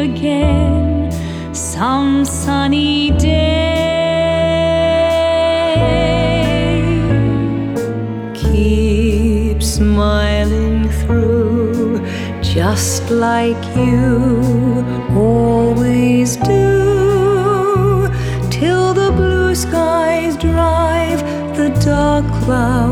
again some sunny day. Keep smiling through, just like you always do, till the blue skies drive the dark clouds